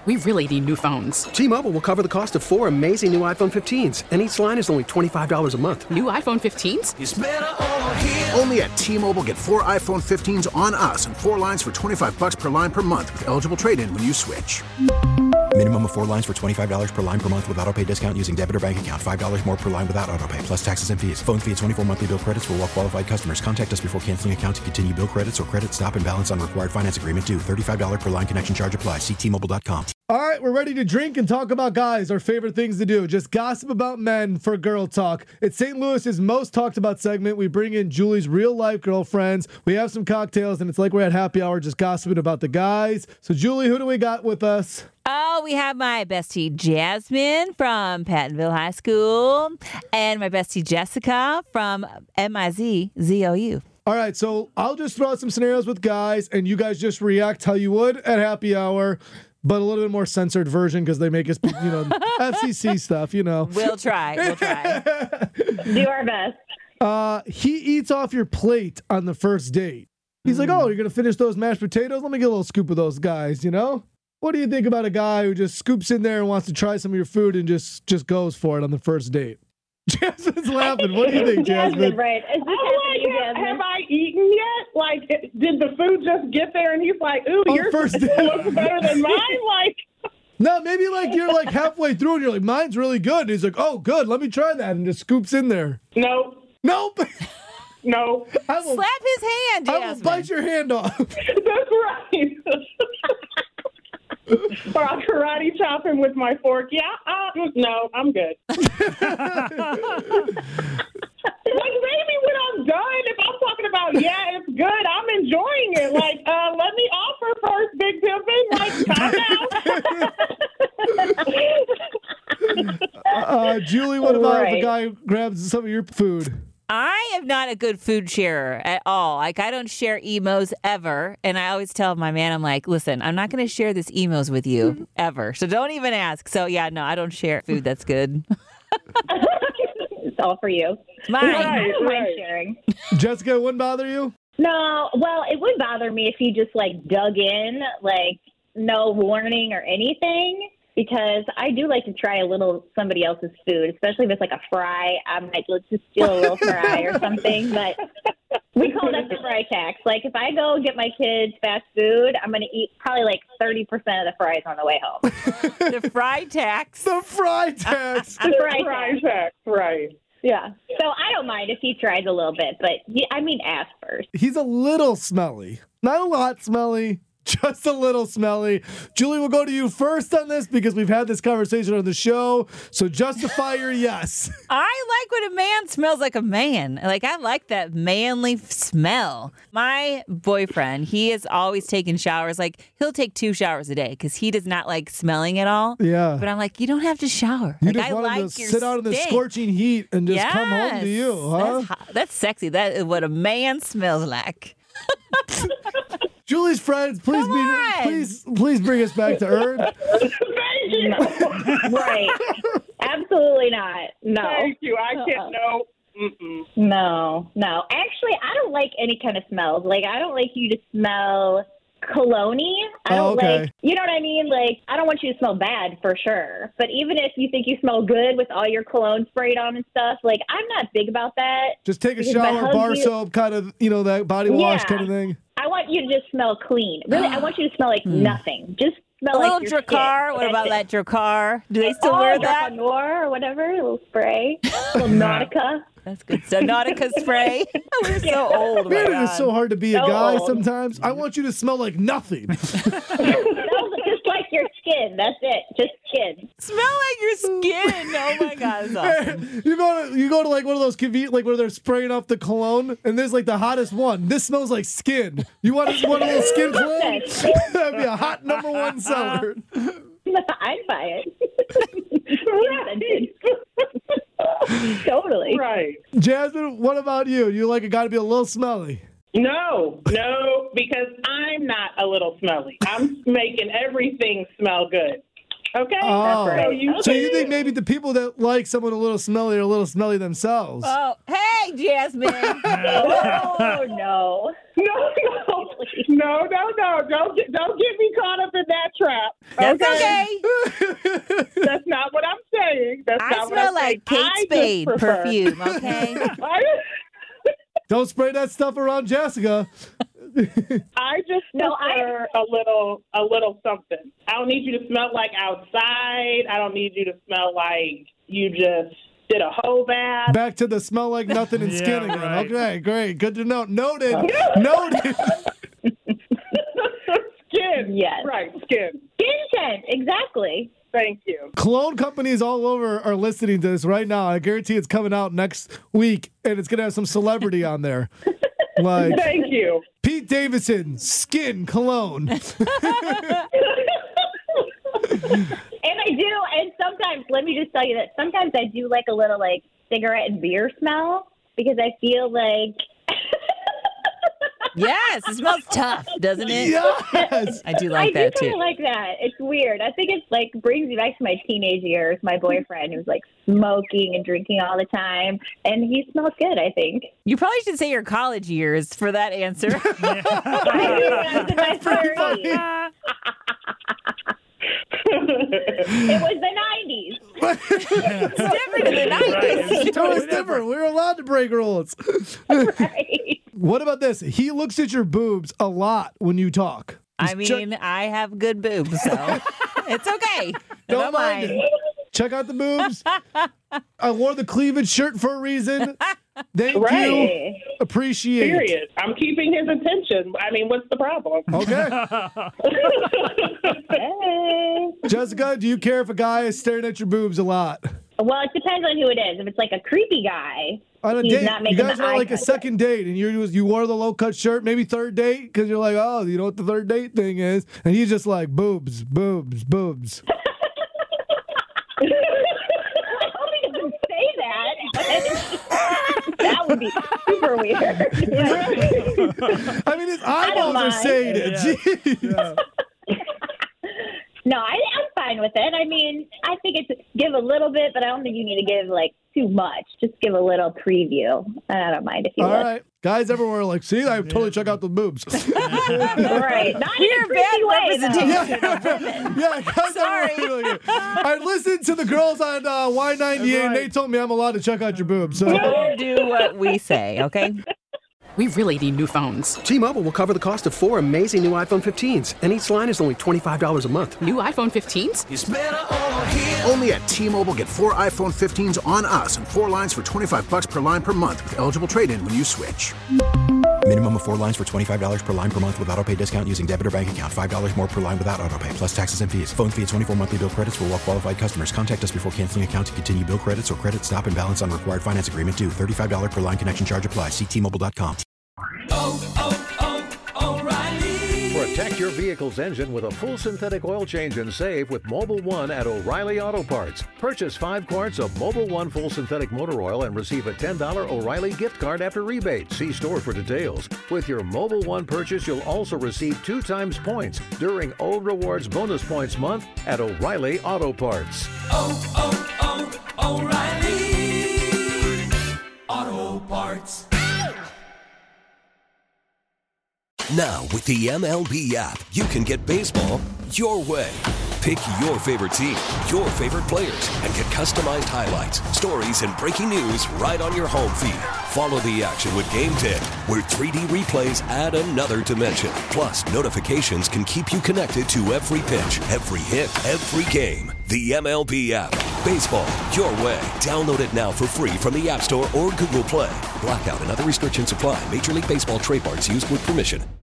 We really need new phones. T-Mobile will cover the cost of 4 amazing new iPhone 15s, and each line is only $25 a month. New iPhone 15s? It's better over here. Only at T-Mobile, get 4 iPhone 15s on us and 4 lines for $25 per line per month with eligible trade-in when you switch. Minimum of 4 lines for $25 per line per month with autopay discount using debit or bank account. $5 more per line without autopay, plus taxes and fees. Phone fee at 24 monthly bill credits for well-qualified customers. Contact us before canceling account to continue bill credits or credit stop and balance on required finance agreement due. $35 per line connection charge applies. See T-Mobile.com. All right, we're ready to drink and talk about guys, our favorite things to do. Just gossip about men for girl talk. It's St. Louis's most talked about segment. We bring in Julie's real-life girlfriends. We have some cocktails, and it's like we're at happy hour just gossiping about the guys. So, Julie, who do we got with us? Oh, we have my bestie Jasmine from Pattonville High School and my bestie Jessica from MIZ-ZOU. All right, so I'll just throw out some scenarios with guys, and you guys just react how you would at happy hour, but a little bit more censored version because they make us, FCC stuff, We'll try. Do our best. He eats off your plate on the first date. He's like, oh, you're going to finish those mashed potatoes? Let me get a little scoop of those guys, What do you think about a guy who just scoops in there and wants to try some of your food and just goes for it on the first date? Jasmine's laughing. What do you think, Jasmine? Right. Have I eaten yet? Like, did the food just get there and he's like, ooh, your food looks better than mine? Like, no, maybe like you're like halfway through and you're like, mine's really good. And he's like, oh, good, let me try that. And just scoops in there. Nope. No. Slap his hand, Jasmine. I will bite your hand off. That's right. Or I'll karate chop him with my fork. Yeah, no, I'm good. Like, maybe when I'm done, if I'm talking about, yeah, it's good, I'm enjoying it. Like, let me offer first, Big Pimpin'. Like, calm down. Julie, what about if a guy grabs some of your food? I am not a good food sharer at all. Like, I don't share emos ever. And I always tell my man, I'm like, listen, I'm not going to share this emos with you ever. So don't even ask. So, yeah, no, I don't share food that's good. It's all for you. Mine. I don't mind sharing. Jessica, it wouldn't bother you? No, well, it would bother me if he just, dug in, no warning or anything. Because I do like to try a little somebody else's food, especially if it's like a fry. I might let's just steal a little fry or something. But we call that the fry tax. Like, if I go get my kids fast food, I'm going to eat probably 30% of the fries on the way home. The fry tax. The fry tax. The fry tax, right. Yeah. So I don't mind if he tries a little bit, but ask first. He's a little smelly. Not a lot smelly. Just a little smelly. Julie, we'll go to you first on this because we've had this conversation on the show. So justify your yes. I like when a man smells like a man. Like, I like that manly smell. My boyfriend, he is always taking showers. Like, he'll take 2 showers a day because he does not like smelling at all. Yeah. But I'm like, you don't have to shower. You just want him to sit out in the scorching heat and just come home to you, huh? That's sexy. That is what a man smells like. Julie's friends, please bring us back to earth. No. Right. Absolutely not. No. Thank you. I can't. No. No. Actually, I don't like any kind of smells. Like, I don't like you to smell cologne-y. I don't like, you know what I mean? Like, I don't want you to smell bad for sure. But even if you think you smell good with all your cologne sprayed on and stuff, like, I'm not big about that. Just take a shower, bar soap, kind of, that body wash kind of thing. I want you to just smell clean. Really, I want you to smell like nothing. Just smell like your Dracar. skin. What about that Dracar? Do they still wear that? Dracar or whatever, a little spray. A little Nautica. That's good. So Nautica spray. We're so old. Man, it is so hard to be a guy old. sometimes. I want you to smell like nothing. Just like your skin. That's it. Just skin. Smell like your skin. Oh my God, that's awesome. You go to like one of those convenient, like where they're spraying off the cologne, and there's like the hottest one. This smells like skin. You want a little skin cologne? That'd be a hot #1 seller. I'd buy it. Totally. Right. Jasmine, what about you? You like a guy to be a little smelly? No, because I'm not a little smelly. I'm making everything smell good. Okay? Oh. That's right. So you think maybe the people that like someone a little smelly are a little smelly themselves? Oh, hey, Jasmine. Oh, no. No. Don't get me caught up in that trap. That's okay. That's not what I'm saying. I smell like Kate Spade perfume, okay? Don't spray that stuff around Jessica. I just prefer a little something. I don't need you to smell like outside. I don't need you to smell like you just did a whole bath. Back to the smell like nothing and skin again. Right. Okay, great. Good to know. Noted. Noted. Skin. Yes. Right, skin. Skin scent, exactly. Thank you. Cologne companies all over are listening to this right now. I guarantee it's coming out next week, and it's going to have some celebrity on there. Like Thank you. Pete Davidson, skin cologne. And I do, and sometimes, let me just tell you that sometimes I do like a little like cigarette and beer smell because I feel like. Yes, it smells tough, doesn't it? Yes. I do like that I do too. kind of like that. It's weird. I think it's like brings me back to my teenage years. My boyfriend who was like smoking and drinking all the time, and he smells good, I think. You probably should say your college years for that answer. I knew when I was in my 30s. It was the 90s. It's different in the 90s. It was different. We were allowed to break rules. Right. What about this? He looks at your boobs a lot when you talk. I mean, I have good boobs, so it's okay. Don't mind it. Check out the boobs. I wore the cleavage shirt for a reason. Thank you. Appreciate it. Period. I'm keeping his attention. I mean, what's the problem? Okay. Hey. Jessica, do you care if a guy is staring at your boobs a lot? Well, it depends on who it is. If it's like a creepy guy, On a he's date, not you making guys the are eye like a contact. second date, and you wore the low cut shirt, maybe third date, because you're like, oh, you know what the third date thing is, and he's just like boobs, boobs, boobs. I hope he doesn't say that. That would be super weird. I mean, his eyeballs are mind. saying it. Jeez. No, I'm fine with it. I mean, I think it's give a little bit, but I don't think you need to give like too much. Just give a little preview. I don't mind if you All would. right. Guys everywhere are like, see, I totally check out the boobs. Right. Not in a You're creepy bad way, though. representation. Yeah, guys Sorry. everywhere are like, I listened to the girls on Y98, and they told me I'm allowed to check out your boobs. So. Don't do what we say, okay? We really need new phones. T-Mobile will cover the cost of 4 amazing new iPhone 15s, and each line is only $25 a month. New iPhone 15s? Only at T-Mobile, get 4 iPhone 15s on us and 4 lines for $25 per line per month with eligible trade-in when you switch. Minimum of 4 lines for $25 per line per month with autopay discount using debit or bank account. $5 more per line without autopay, plus taxes and fees. Phone fee at 24 monthly bill credits for well-qualified customers. Contact us before canceling account to continue bill credits or credit stop and balance on required finance agreement due. $35 per line connection charge applies. See T-Mobile.com. Protect your vehicle's engine with a full synthetic oil change and save with Mobil 1 at O'Reilly Auto Parts. Purchase 5 quarts of Mobil 1 full synthetic motor oil and receive a $10 O'Reilly gift card after rebate. See store for details. With your Mobil 1 purchase, you'll also receive 2 times points during O Rewards Bonus Points Month at O'Reilly Auto Parts. O'Reilly Auto Parts. Now, with the MLB app, you can get baseball your way. Pick your favorite team, your favorite players, and get customized highlights, stories, and breaking news right on your home feed. Follow the action with Game Tip, where 3D replays add another dimension. Plus, notifications can keep you connected to every pitch, every hit, every game. The MLB app. Baseball your way. Download it now for free from the App Store or Google Play. Blackout and other restrictions apply. Major League Baseball trademarks used with permission.